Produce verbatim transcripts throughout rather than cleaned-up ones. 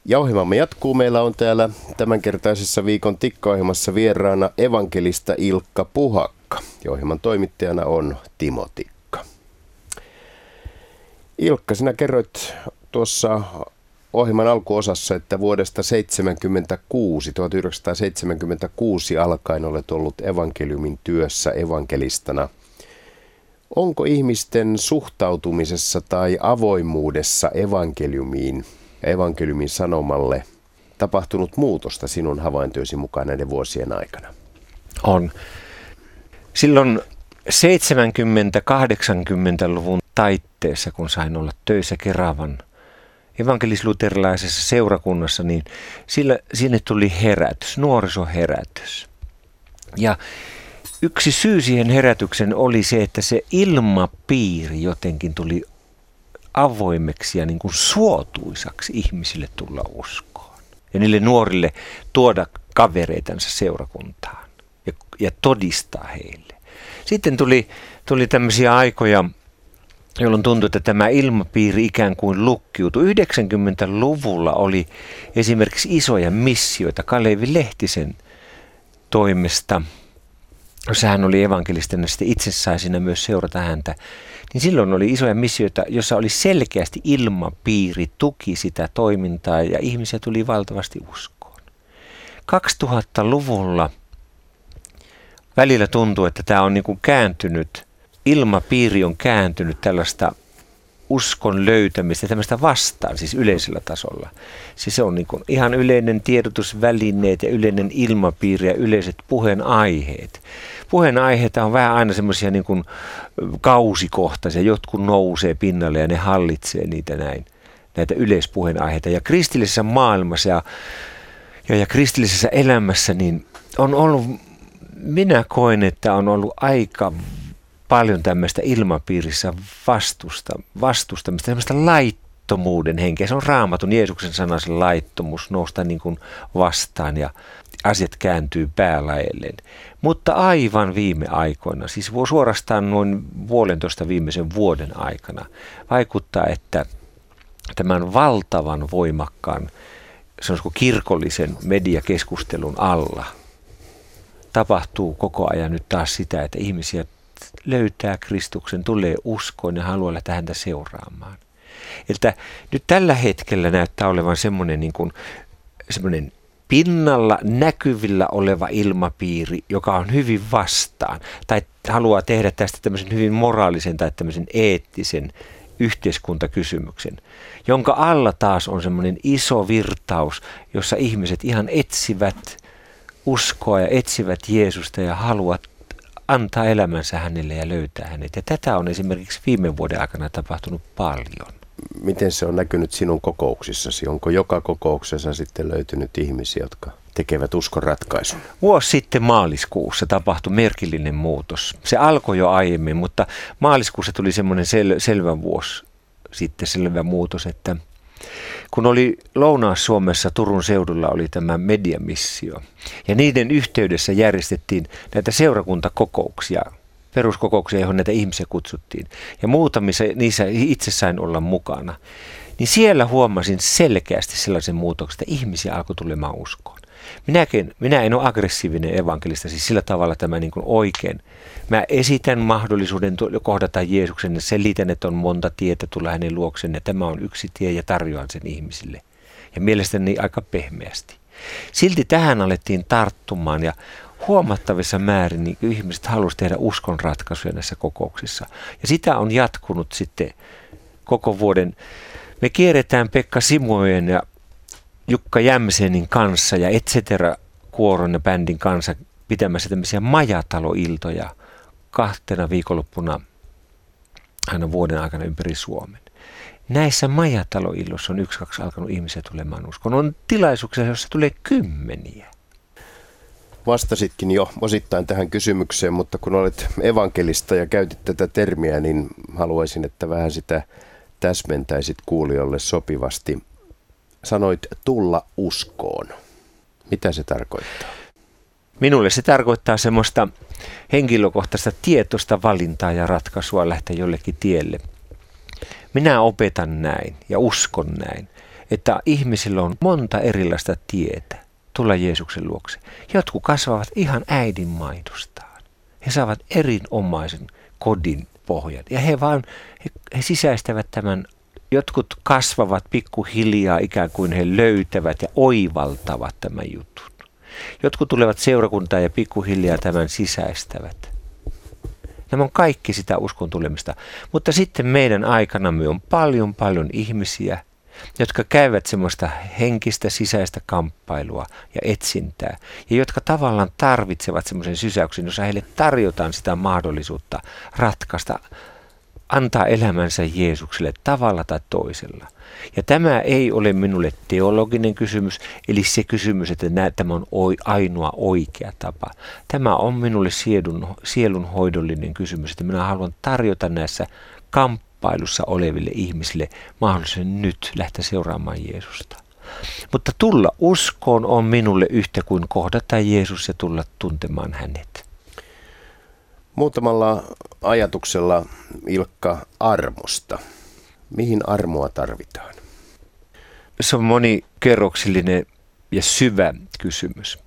Ja ohjelmamme jatkuu. Meillä on täällä tämänkertaisessa viikon Tikka-ohjelmassa vieraana evankelista Ilkka Puhakka. Ja ohjelman toimittajana on Timo Tikka. Ilkka, sinä kerroit tuossa ohjelman alkuosassa, että vuodesta seitsemänkymmentäkuusi, tuhatyhdeksänsataaseitsemänkymmentäkuusi alkaen olet ollut evankeliumin työssä evankelistana. Onko ihmisten suhtautumisessa tai avoimuudessa evankeliumiin ja evankeliumin sanomalle tapahtunut muutosta sinun havaintojesi mukaan näiden vuosien aikana? On. Silloin seitsemänkymmentä-kahdeksankymmentäluvun taitteessa, kun sain olla töissä Keravan evankelis-luterilaisessa seurakunnassa, niin sillä, sinne tuli herätys, nuorisoherätys. Ja yksi syy siihen herätyksen oli se, että se ilmapiiri jotenkin tuli avoimeksi ja niin kuin suotuisaksi ihmisille tulla uskoon. Ja niille nuorille tuoda kavereitansa seurakuntaan ja, ja todistaa heille. Sitten tuli, tuli tämmöisiä aikoja, jolloin tuntui, että tämä ilmapiiri ikään kuin lukkiutui. yhdeksänkymmentäluvulla oli esimerkiksi isoja missioita Kalevi Lehtisen toimesta, jossa hän oli evankelistana ja sitten itse sai siinä myös seurata häntä. Niin silloin oli isoja missioita, jossa oli selkeästi ilmapiiri, tuki sitä toimintaa ja ihmisiä tuli valtavasti uskoon. kaksituhattaluvulla välillä tuntuu, että tämä on niin kuin kääntynyt, ilmapiiri on kääntynyt tällaista uskon löytämistä, tämmöistä vastaan, siis yleisellä tasolla. Siis se on niin kuin ihan yleinen tiedotusvälineet ja yleinen ilmapiiri ja yleiset puheenaiheet. Puheenaiheita on vähän aina semmoisia niin kuin kausikohtaisia, jotkut nousee pinnalle ja ne hallitsee niitä näin, näitä yleispuheenaiheita. Ja kristillisessä maailmassa ja, ja, ja kristillisessä elämässä niin on ollut, minä koen, että on ollut aika paljon tämmöistä ilmapiirissä vastusta, vastustamista, tämmöistä laittomuuden henkeä. Se on Raamatun Jeesuksen sana, se laittomuus, nousta niin kuin vastaan ja asiat kääntyy päälaelleen. Mutta aivan viime aikoina, siis suorastaan noin puolentoista viimeisen vuoden aikana, vaikuttaa, että tämän valtavan voimakkaan, sanoisiko kirkollisen mediakeskustelun alla tapahtuu koko ajan nyt taas sitä, että ihmisiä löytää Kristuksen, tulee uskoon ja haluaa lähteä häntä seuraamaan. Että nyt tällä hetkellä näyttää olevan semmoinen niin kuin semmoinen pinnalla näkyvillä oleva ilmapiiri, joka on hyvin vastaan tai haluaa tehdä tästä tämmöisen hyvin moraalisen tai tämmöisen eettisen yhteiskuntakysymyksen, jonka alla taas on semmoinen iso virtaus, jossa ihmiset ihan etsivät uskoa ja etsivät Jeesusta ja haluavat antaa elämänsä hänelle ja löytää hänet. Ja tätä on esimerkiksi viime vuoden aikana tapahtunut paljon. Miten se on näkynyt sinun kokouksissasi? Onko joka kokouksessa sitten löytynyt ihmisiä, jotka tekevät uskon ratkaisun? Vuosi sitten maaliskuussa tapahtui merkillinen muutos. Se alkoi jo aiemmin, mutta maaliskuussa tuli semmoinen sel- selvä vuosi sitten selvä muutos, että kun oli Lounais-Suomessa Turun seudulla oli tämä mediamissio ja niiden yhteydessä järjestettiin näitä seurakuntakokouksia, peruskokouksia, johon näitä ihmisiä kutsuttiin. Ja muutamissa niissä itse sain olla mukana. Niin siellä huomasin selkeästi sellaisen muutoksen, että ihmisiä alkoi tulemaan uskoon. Minäkin, minä en ole aggressiivinen evankelista, siis sillä tavalla tämä niin kuin oikein. Mä esitän mahdollisuuden kohdata Jeesuksen ja selitän, että on monta tietä tulla hänen luokseen ja tämä on yksi tie ja tarjoan sen ihmisille. Ja mielestäni aika pehmeästi. Silti tähän alettiin tarttumaan ja huomattavissa määrin niin ihmiset halusivat tehdä uskon ratkaisuja näissä kokouksissa. Ja sitä on jatkunut sitten koko vuoden. Me kierretään Pekka Simojen ja Jukka Jämsenin kanssa ja et cetera kuoron ja bändin kanssa pitämässä tämmöisiä majataloiltoja kahtena viikonloppuna aina vuoden aikana ympäri Suomen. Näissä majataloilloissa on yksi, kaksi alkanut ihmisiä tulemaan uskoon. On tilaisuuksia, joissa tulee kymmeniä. Vastasitkin jo osittain tähän kysymykseen, mutta kun olet evankelista ja käytit tätä termiä, niin haluaisin, että vähän sitä täsmentäisit kuulijoille sopivasti. Sanoit tulla uskoon. Mitä se tarkoittaa? Minulle se tarkoittaa semmoista henkilökohtaista tietoista valintaa ja ratkaisua lähteä jollekin tielle. Minä opetan näin ja uskon näin, että ihmisillä on monta erilaista tietä tulla Jeesuksen luokse. Jotkut kasvavat ihan äidin maidostaan. He saavat erinomaisen kodin pohjan ja he vaan he, he sisäistävät tämän. Jotkut kasvavat pikkuhiljaa ikään kuin he löytävät ja oivaltavat tämän jutun. Jotkut tulevat seurakuntaan ja pikkuhiljaa tämän sisäistävät. Nämä on kaikki sitä uskon tulemista. Mutta sitten meidän aikanamme on paljon paljon ihmisiä, jotka käyvät semmoista henkistä sisäistä kamppailua ja etsintää. Ja jotka tavallaan tarvitsevat semmoisen sysäyksen, jossa heille tarjotaan sitä mahdollisuutta ratkaista, antaa elämänsä Jeesukselle tavalla tai toisella. Ja tämä ei ole minulle teologinen kysymys, eli se kysymys, että tämä on ainoa oikea tapa. Tämä on minulle sielun, sielunhoidollinen kysymys, että minä haluan tarjota näissä kamppailussa oleville ihmisille mahdollisuuden nyt lähteä seuraamaan Jeesusta. Mutta tulla uskoon on minulle yhtä kuin kohdata Jeesus ja tulla tuntemaan hänet. Muutamalla ajatuksella, Ilkka, armosta. Mihin armoa tarvitaan? Se on monikerroksillinen ja syvä kysymys.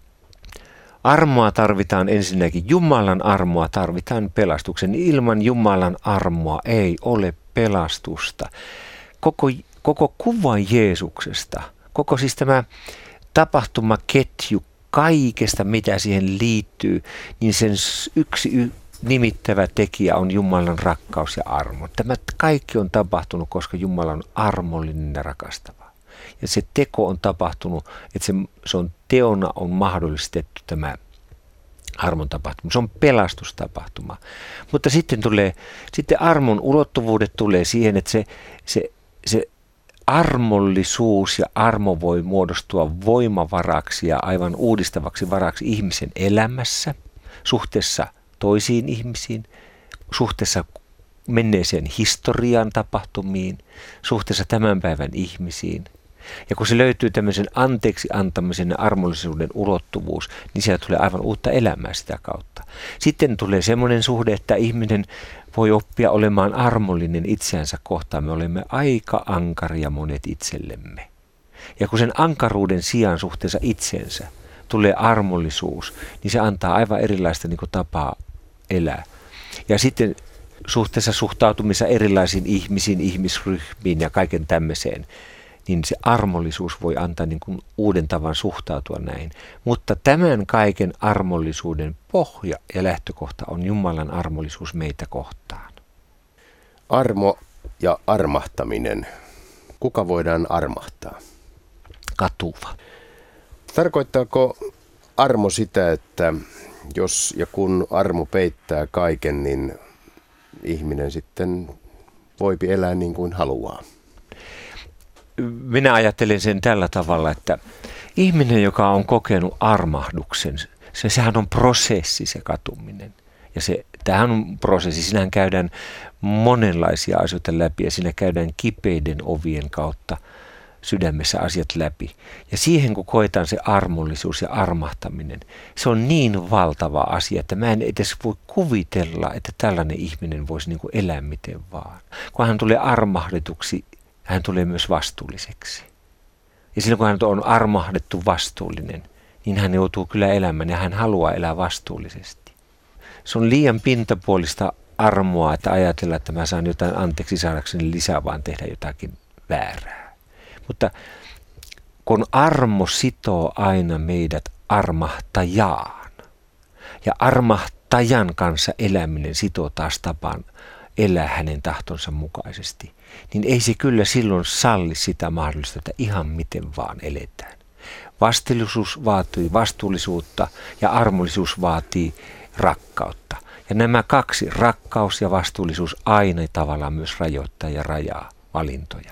Armoa tarvitaan ensinnäkin, Jumalan armoa tarvitaan pelastuksen. Ilman Jumalan armoa ei ole pelastusta. Koko, koko kuva Jeesuksesta, koko siis tämä tapahtumaketju, kaikesta mitä siihen liittyy, niin sen yksi nimittävä tekijä on Jumalan rakkaus ja armo. Tämä kaikki on tapahtunut, koska Jumala on armollinen ja rakastava. Ja se teko on tapahtunut, että se, se on teona on mahdollistettu tämä armon tapahtuma. Se on pelastustapahtuma. Mutta sitten tulee, sitten armon ulottuvuudet tulee siihen, että se, se, se armollisuus ja armo voi muodostua voimavaraksi ja aivan uudistavaksi varaksi ihmisen elämässä, suhteessa toisiin ihmisiin, suhteessa menneeseen historian tapahtumiin, suhteessa tämän päivän ihmisiin. Ja kun se löytyy tämmöisen anteeksi antamisen ja armollisuuden ulottuvuus, niin siellä tulee aivan uutta elämää sitä kautta. Sitten tulee semmoinen suhde, että ihminen voi oppia olemaan armollinen itseänsä kohtaan. Me olemme aika ankaria monet itsellemme. Ja kun sen ankaruuden sijaan suhteessa itseensä tulee armollisuus, niin se antaa aivan erilaista niin kuin tapaa elää. Ja sitten suhteessa suhtautumissa erilaisiin ihmisiin, ihmisryhmiin ja kaiken tämmöiseen, niin se armollisuus voi antaa niin kuin uuden tavan suhtautua näihin. Mutta tämän kaiken armollisuuden pohja ja lähtökohta on Jumalan armollisuus meitä kohtaan. Armo ja armahtaminen. Kuka voidaan armahtaa? Katuva. Tarkoittaako armo sitä, että jos ja kun armo peittää kaiken, niin ihminen sitten voipi elää niin kuin haluaa? Minä ajattelen sen tällä tavalla, että ihminen, joka on kokenut armahduksen, se, sehän on prosessi se katuminen. Ja se, tämähän on prosessi, siinähän käydään monenlaisia asioita läpi ja siinä käydään kipeiden ovien kautta sydämessä asiat läpi. Ja siihen kun koetaan se armollisuus ja armahtaminen, se on niin valtava asia, että mä en edes voi kuvitella, että tällainen ihminen voisi niin kuin elää miten vaan. Kun hän tulee armahdituksi, hän tulee myös vastuulliseksi. Ja silloin kun hän on armahdettu vastuullinen, niin hän joutuu kyllä elämään ja hän haluaa elää vastuullisesti. Se on liian pintapuolista armoa, että ajatella, että mä saan jotain anteeksi saadakseni lisää, vaan tehdä jotakin väärää. Mutta kun armo sitoo aina meidät armahtajaan ja armahtajan kanssa eläminen sitoo taas tapaan elää hänen tahtonsa mukaisesti, niin ei se kyllä silloin salli sitä mahdollista, että ihan miten vaan eletään. Vastuullisuus vaatii vastuullisuutta ja armollisuus vaatii rakkautta. Ja nämä kaksi, rakkaus ja vastuullisuus, aina tavallaan myös rajoittaa ja rajaa valintoja.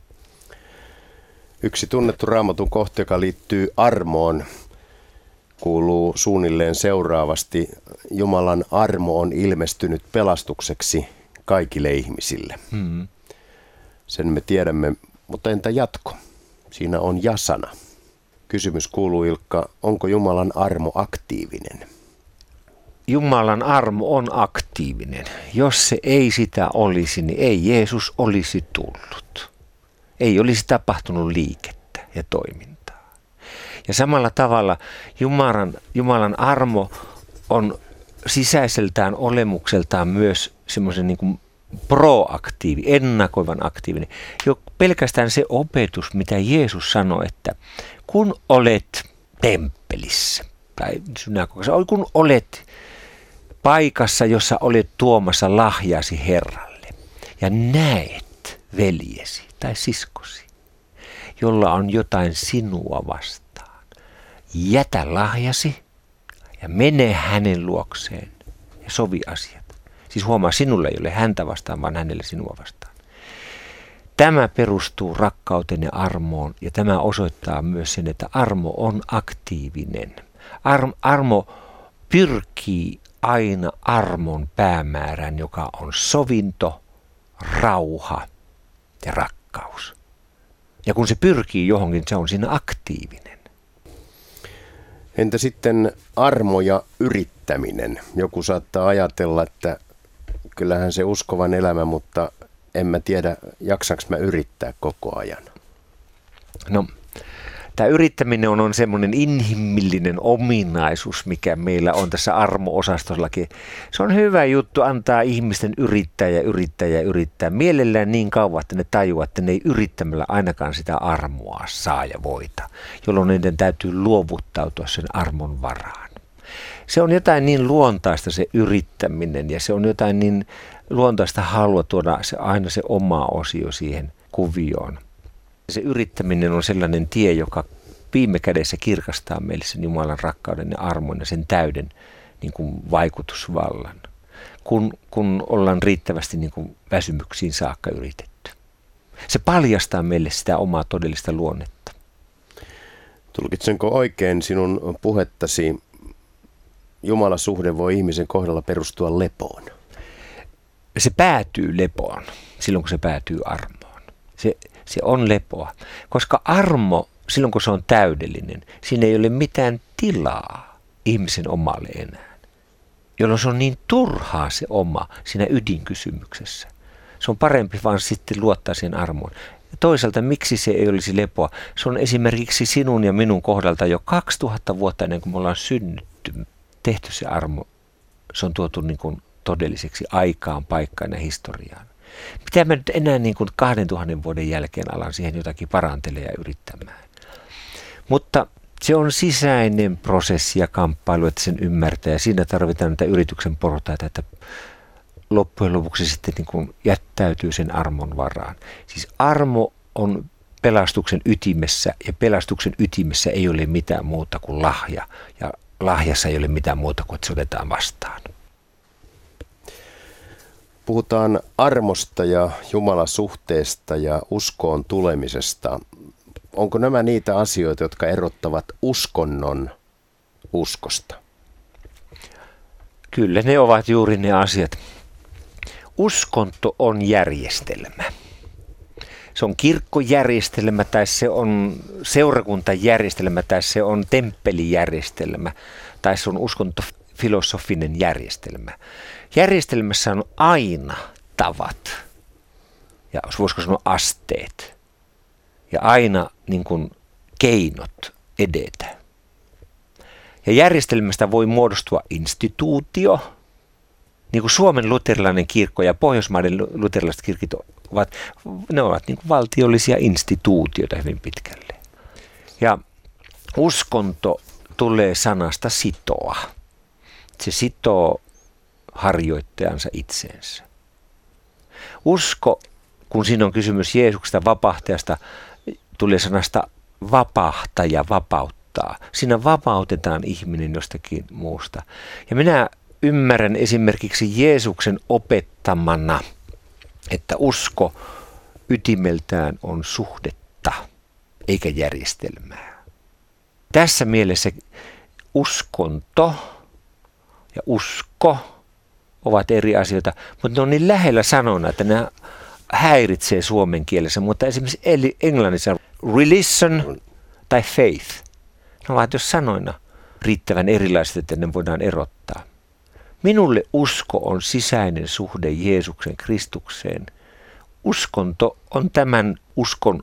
Yksi tunnettu Raamatun kohta, joka liittyy armoon, kuuluu suunnilleen seuraavasti: Jumalan armo on ilmestynyt pelastukseksi kaikille ihmisille. Hmm. Sen me tiedämme, mutta entä jatko? Siinä on ja-sana. Kysymys kuuluu, Ilkka, onko Jumalan armo aktiivinen? Jumalan armo on aktiivinen. Jos se ei sitä olisi, niin ei Jeesus olisi tullut. ei olisi tapahtunut liikettä ja toimintaa. Ja samalla tavalla Jumalan, Jumalan armo on sisäiseltään olemukseltaan myös semmoisen niin kuin proaktiivi, ennakoivan aktiivinen. Jo pelkästään se opetus, mitä Jeesus sanoi, että kun olet temppelissä tai synagogassa, kun olet paikassa, jossa olet tuomassa lahjasi Herralle ja näet veljesi tai siskosi, jolla on jotain sinua vastaan, jätä lahjasi ja mene hänen luokseen ja sovi asiat. Siis huomaa, sinulle ei ole häntä vastaan, vaan hänelle sinua vastaan. Tämä perustuu rakkauteen ja armoon, ja tämä osoittaa myös sen, että armo on aktiivinen. Ar- armo pyrkii aina armon päämäärään, joka on sovinto, rauha ja rakkaus. Ja kun se pyrkii johonkin, se on siinä aktiivinen. Entä sitten armo ja yrittäminen? Joku saattaa ajatella, että kyllähän se uskovan elämä, mutta en mä tiedä, jaksanko mä yrittää koko ajan. No, tämä yrittäminen on, on semmoinen inhimillinen ominaisuus, mikä meillä on tässä armo-osastollakin. Se on hyvä juttu antaa ihmisten yrittää ja yrittää ja yrittää. Mielellään niin kauan, että ne tajuaa, että ne ei yrittämällä ainakaan sitä armoa saa ja voita, jolloin niiden täytyy luovuttautua sen armon varaan. Se on jotain niin luontaista se yrittäminen ja se on jotain niin luontaista halua tuoda se, aina se oma osio siihen kuvioon. Se yrittäminen on sellainen tie, joka viime kädessä kirkastaa meille sen Jumalan rakkauden ja armon ja sen täyden niin kuin vaikutusvallan, kun, kun ollaan riittävästi niin kuin väsymyksiin saakka yritetty. Se paljastaa meille sitä omaa todellista luonnetta. Tulkitsenko oikein sinun puhettasi? Jumalan suhde voi ihmisen kohdalla perustua lepoon. Se päätyy lepoon silloin, kun se päätyy armoon. Se, se on lepoa, koska armo, silloin kun se on täydellinen, siinä ei ole mitään tilaa ihmisen omalle enää. Jolloin se on niin turhaa se oma siinä ydinkysymyksessä. Se on parempi vaan sitten luottaa siihen armoon. Ja toisaalta, miksi se ei olisi lepoa? Se on esimerkiksi sinun ja minun kohdalta jo kaksituhatta vuotta ennen kuin me ollaan synnytty. Tehty se armo, se on tuotu niin kuin todelliseksi aikaan, paikkaan ja historiaan. Mitä mä nyt enää niin kuin kahden tuhannen vuoden jälkeen alan siihen jotakin parantelemaan ja yrittämään. Mutta se on sisäinen prosessi ja kamppailu, että sen ymmärtää. Ja siinä tarvitaan näitä yrityksen portaita, että loppujen lopuksi sitten niin kuin jättäytyy sen armon varaan. Siis armo on pelastuksen ytimessä ja pelastuksen ytimessä ei ole mitään muuta kuin lahja. Ja lahjassa ei ole mitään muuta kuin, että se otetaan vastaan. Puhutaan armosta ja Jumalan suhteesta ja uskoon tulemisesta. Onko nämä niitä asioita, jotka erottavat uskonnon uskosta? Kyllä ne ovat juuri ne asiat. Uskonto on järjestelmä. Se on kirkkojärjestelmä tai se on seurakuntajärjestelmä tai se on temppelijärjestelmä tai se on uskontofilosofinen järjestelmä. Järjestelmässä on aina tavat ja voisiko sanoa asteet ja aina niin kuin keinot edetä. Ja järjestelmästä voi muodostua instituutio, niin kuin Suomen luterilainen kirkko ja Pohjoismaiden luterilaiset kirkit ovat, ne ovat niin kuin valtiollisia instituutioita hyvin pitkälle. Ja uskonto tulee sanasta sitoa. Se sitoo harjoittajansa itseensä. Usko, kun siinä on kysymys Jeesuksesta vapahtajasta, tulee sanasta vapahtaja, vapauttaa. Siinä vapautetaan ihminen jostakin muusta. Ja minä ymmärrän esimerkiksi Jeesuksen opettamana, että usko ytimeltään on suhdetta eikä järjestelmää. Tässä mielessä uskonto ja usko ovat eri asioita, mutta ne on niin lähellä sanona, että ne häiritsee suomen kielessä, mutta esimerkiksi englannissa religion tai faith, ne ovat jos sanoina riittävän erilaiset, että ne voidaan erottaa. Minulle usko on sisäinen suhde Jeesuksen Kristukseen. Uskonto on tämän uskon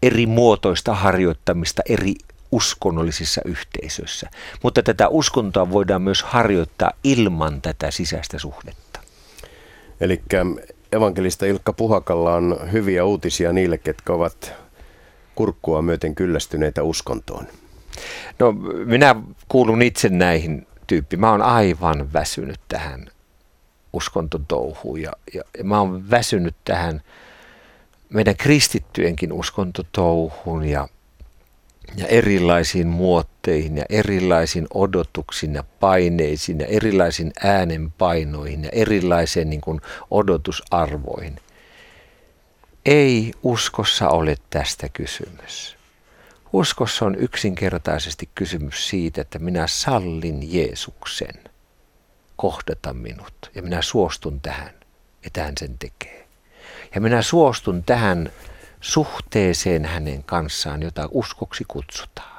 eri muotoista harjoittamista eri uskonnollisissa yhteisöissä. Mutta tätä uskontoa voidaan myös harjoittaa ilman tätä sisäistä suhdetta. Eli evankelista Ilkka Puhakalla on hyviä uutisia niille, ketkä ovat kurkkua myöten kyllästyneitä uskontoon. No minä kuulun itse näihin tyyppiin. Mä oon aivan väsynyt tähän uskontotouhuun ja, ja, ja mä oon väsynyt tähän meidän kristittyjenkin uskontotouhuun ja, ja erilaisiin muotteihin ja erilaisiin odotuksiin ja paineisiin ja erilaisiin äänenpainoihin ja erilaisiin niin kuin odotusarvoihin. Ei uskossa ole tästä kysymys. Uskossa on yksinkertaisesti kysymys siitä, että minä sallin Jeesuksen kohdata minut ja minä suostun tähän, että hän sen tekee. Ja minä suostun tähän suhteeseen hänen kanssaan, jota uskoksi kutsutaan.